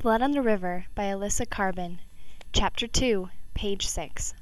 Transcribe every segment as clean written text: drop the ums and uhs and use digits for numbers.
Blood on the River by Alyssa Carbon. Chapter 2, page 6.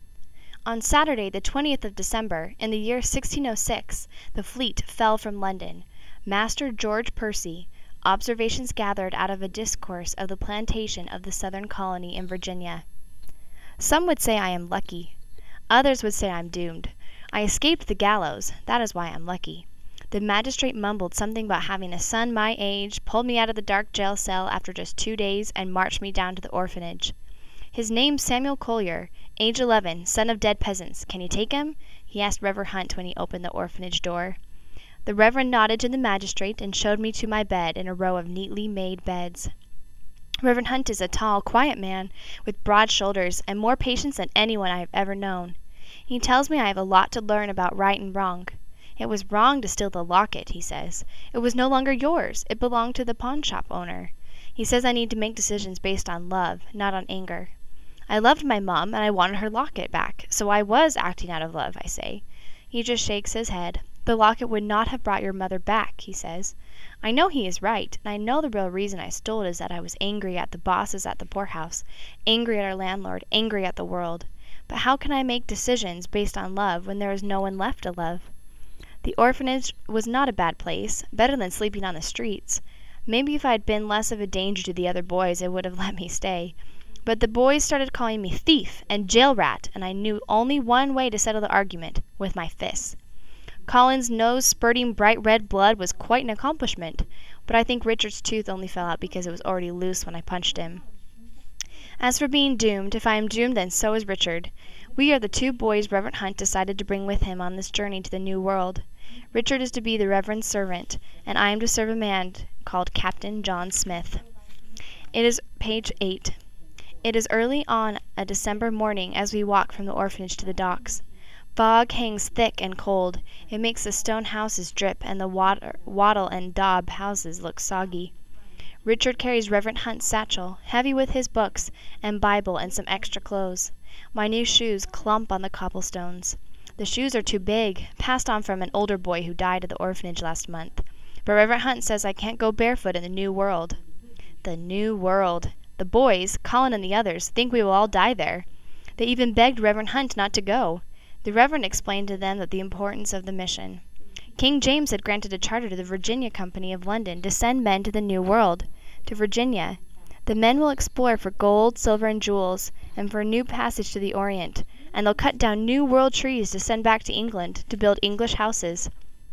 On Saturday, the 20th of December, in the year 1606, the fleet fell from London. Master George Percy, observations gathered out of a discourse of the plantation of the southern colony in Virginia. Some would say I am lucky. Others would say I am doomed. I escaped the gallows, that is why I am lucky. The magistrate mumbled something about having a son my age, pulled me out of the dark jail cell after just 2 days, and marched me down to the orphanage. His name's Samuel Collier, age 11, son of dead peasants. Can you take him? He asked Reverend Hunt when he opened the orphanage door. The Reverend nodded to the magistrate and showed me to my bed in a row of neatly made beds. Reverend Hunt is a tall, quiet man with broad shoulders and more patience than anyone I have ever known. He tells me I have a lot to learn about right and wrong. It was wrong to steal the locket, he says. It was no longer yours. It belonged to the pawnshop owner. He says I need to make decisions based on love, not on anger. I loved my mom, and I wanted her locket back, so I was acting out of love, I say. He just shakes his head. The locket would not have brought your mother back, he says. I know he is right, and I know the real reason I stole it is that I was angry at the bosses at the poorhouse, angry at our landlord, angry at the world. But how can I make decisions based on love when there is no one left to love? The orphanage was not a bad place, better than sleeping on the streets. Maybe if I had been less of a danger to the other boys, they would have let me stay. But the boys started calling me thief and jail rat, and I knew only one way to settle the argument, with my fists. Colin's nose spurting bright red blood was quite an accomplishment, but I think Richard's tooth only fell out because it was already loose when I punched him. As for being doomed, if I am doomed, then so is Richard. We are the 2 boys Reverend Hunt decided to bring with him on this journey to the New World. Richard is to be the Reverend's servant, and I am to serve a man called Captain John Smith. It is page 8. It is early on a December morning as we walk from the orphanage to the docks. Fog hangs thick and cold. It makes the stone houses drip and the wattle and daub houses look soggy. Richard carries Reverend Hunt's satchel, heavy with his books and Bible and some extra clothes. My new shoes clump on the cobblestones. The shoes are too big, passed on from an older boy who died at the orphanage last month. But Reverend Hunt says I can't go barefoot in the New World. The New World. The boys, Colin and the others, think we will all die there. They even begged Reverend Hunt not to go. The Reverend explained to them the importance of the mission. King James had granted a charter to the Virginia Company of London to send men to the New World, to Virginia. The men will explore for gold, silver, and jewels, and for a new passage to the Orient, and they'll cut down New World trees to send back to England to build English houses,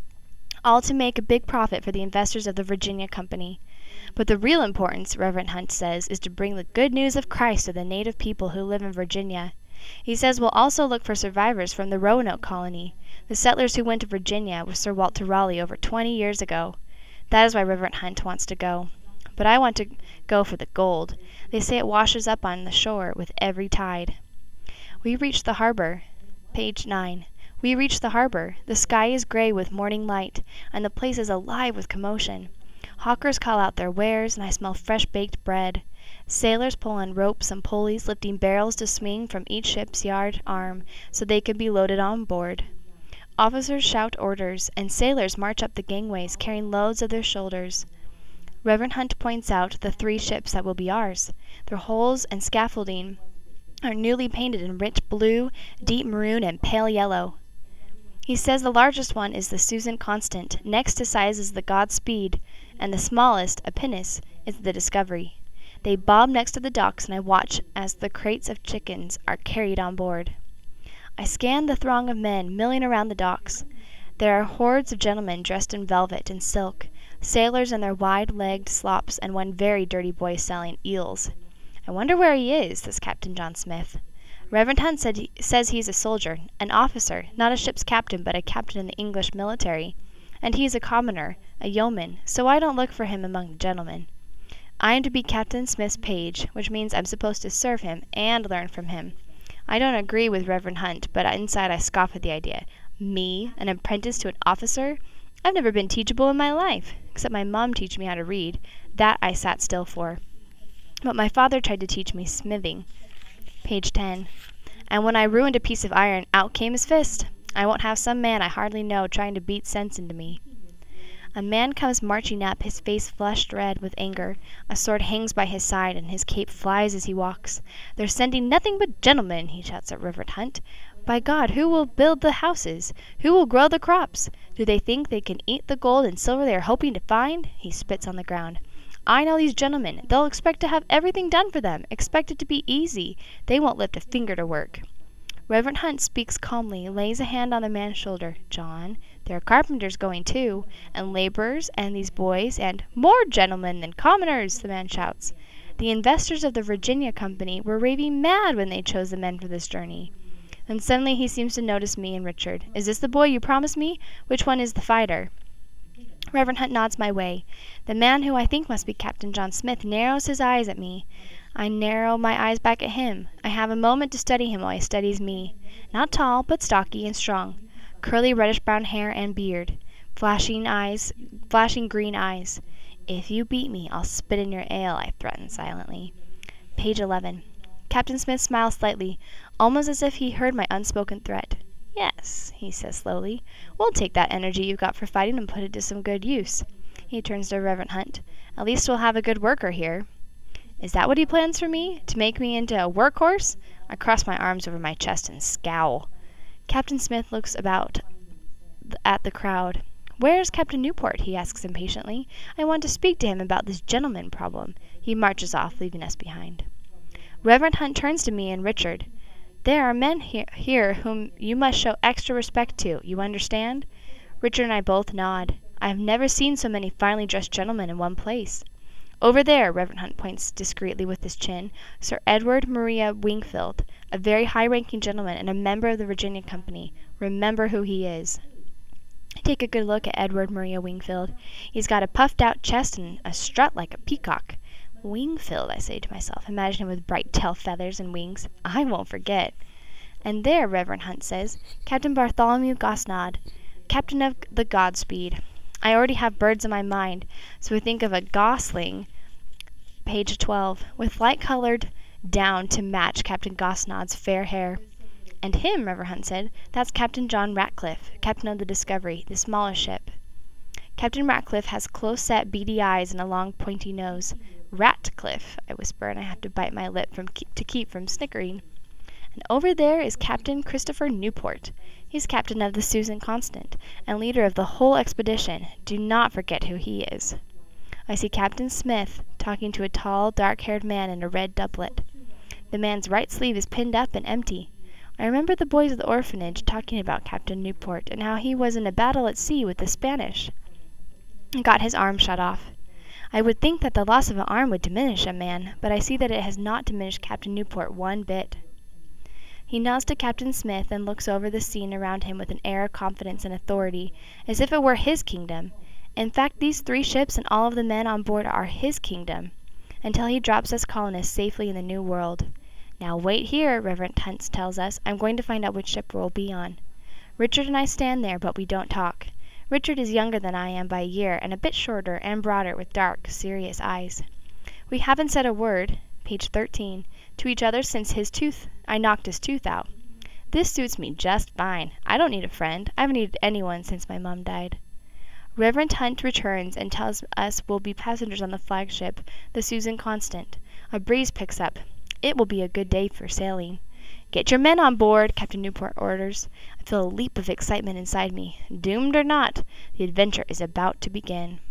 all to make a big profit for the investors of the Virginia Company. But the real importance, Reverend Hunt says, is to bring the good news of Christ to the native people who live in Virginia. He says we'll also look for survivors from the Roanoke colony, the settlers who went to Virginia with Sir Walter Raleigh over 20 years ago. That is why Reverend Hunt wants to go. But I want to go for the gold. They say it washes up on the shore with every tide. We reach the harbor. Page 9. We reach the harbor. The sky is gray with morning light, and the place is alive with commotion. Hawkers call out their wares, and I smell fresh baked bread. Sailors pull on ropes and pulleys, lifting barrels to swing from each ship's yard arm so they can be loaded on board. Officers shout orders, and sailors march up the gangways carrying loads of their shoulders. Reverend Hunt points out the 3 ships that will be ours. Their hulls and scaffolding are newly painted in rich blue, deep maroon, and pale yellow. He says the largest one is the Susan Constant, next to size is the Godspeed, and the smallest, a pinnace, is the Discovery. They bob next to the docks, and I watch as the crates of chickens are carried on board. I scan the throng of men milling around the docks. There are hordes of gentlemen dressed in velvet and silk, sailors in their wide-legged slops, and one very dirty boy selling eels. I wonder where he is, says Captain John Smith. Reverend Hunt says he's a soldier, an officer, not a ship's captain, but a captain in the English military. And he is a commoner, a yeoman, so I don't look for him among the gentlemen. I am to be Captain Smith's page, which means I'm supposed to serve him and learn from him. I don't agree with Reverend Hunt, but inside I scoff at the idea. Me, an apprentice to an officer? I've never been teachable in my life, except my mom teach me how to read. That I sat still for. But my father tried to teach me smithing. Page 10. And when I ruined a piece of iron, out came his fist. I won't have some man I hardly know trying to beat sense into me. A man comes marching up, his face flushed red with anger. A sword hangs by his side, and his cape flies as he walks. "They're sending nothing but gentlemen," he shouts at Reverend Hunt. "By God, who will build the houses? Who will grow the crops? Do they think they can eat the gold and silver they are hoping to find?" He spits on the ground. "I know these gentlemen. They'll expect to have everything done for them, expect it to be easy. They won't lift a finger to work." Reverend Hunt speaks calmly, lays a hand on the man's shoulder. "John, there are carpenters going too, and laborers, and these boys, and more gentlemen than commoners," the man shouts. "The investors of the Virginia Company were raving mad when they chose the men for this journey." Then suddenly he seems to notice me and Richard. "Is this the boy you promised me? Which one is the fighter?" Reverend Hunt nods my way. The man, who I think must be Captain John Smith, narrows his eyes at me. I narrow my eyes back at him. I have a moment to study him while he studies me. Not tall, but stocky and strong. Curly reddish-brown hair and beard. Flashing green eyes. "If you beat me, I'll spit in your ale," I threaten silently. Page 11. Captain Smith smiles slightly, almost as if he heard my unspoken threat. "Yes," he says slowly, "we'll take that energy you've got for fighting and put it to some good use." He turns to Reverend Hunt. "At least we'll have a good worker here." Is that what he plans for me? To make me into a workhorse? I cross my arms over my chest and scowl. Captain Smith looks about at the crowd. "Where's Captain Newport?" he asks impatiently. "I want to speak to him about this gentleman problem." He marches off, leaving us behind. Reverend Hunt turns to me and Richard. "There are men here whom you must show extra respect to. You understand?" Richard and I both nod. I have never seen so many finely dressed gentlemen in one place. "Over there," Reverend Hunt points discreetly with his chin, "Sir Edward Maria Wingfield, a very high-ranking gentleman and a member of the Virginia Company. Remember who he is." I take a good look at Edward Maria Wingfield. He's got a puffed-out chest and a strut like a peacock. "Wingfield," I say to myself, imagining him with bright tail feathers and wings. I won't forget. "And there," Reverend Hunt says, "Captain Bartholomew Gosnod, captain of the Godspeed." I already have birds in my mind, so I think of a gosling, page 12, with light-colored down to match Captain Gosnod's fair hair. "And him," Reverend Hunt said, "that's Captain John Ratcliffe, captain of the Discovery, the smallest ship." Captain Ratcliffe has close-set, beady eyes and a long, pointy nose. "Ratcliffe," I whisper, and I have to bite my lip to keep from snickering. "And over there is Captain Christopher Newport. He's captain of the Susan Constant, and leader of the whole expedition. Do not forget who he is." I see Captain Smith talking to a tall, dark-haired man in a red doublet. The man's right sleeve is pinned up and empty. I remember the boys at the orphanage talking about Captain Newport and how he was in a battle at sea with the Spanish and got his arm shot off. I would think that the loss of an arm would diminish a man, but I see that it has not diminished Captain Newport one bit. He nods to Captain Smith and looks over the scene around him with an air of confidence and authority, as if it were his kingdom. In fact, these 3 ships and all of the men on board are his kingdom, until he drops us colonists safely in the New World. "Now wait here," Reverend Hunt tells us. "I'm going to find out which ship we'll be on." Richard and I stand there, but we don't talk. Richard is younger than I am by a year, and a bit shorter and broader, with dark, serious eyes. We haven't said a word, page 13, to each other since I knocked his tooth out. This suits me just fine. I don't need a friend. I haven't needed anyone since my mom died. Reverend Hunt returns and tells us we'll be passengers on the flagship, the Susan Constant. A breeze picks up. It will be a good day for sailing. "Get your men on board," Captain Newport orders. I feel a leap of excitement inside me. Doomed or not, the adventure is about to begin.